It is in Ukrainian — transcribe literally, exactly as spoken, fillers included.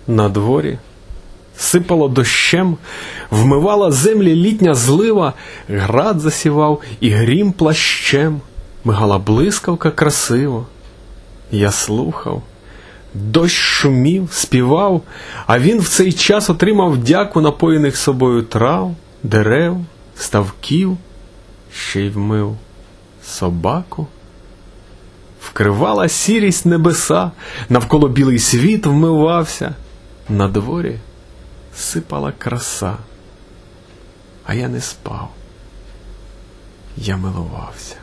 На дворі сипало дощем, вмивала землі літня злива, град засівав і грім плащем, мигала блискавка красиво. Я слухав, дощ шумів, співав, а він в цей час отримав дяку напоєних собою трав, дерев, ставків, ще й вмив собаку. Вкривала сірість небеса, навколо білий світ вмивався, на дворі сипала краса, а я не спав, я милувався.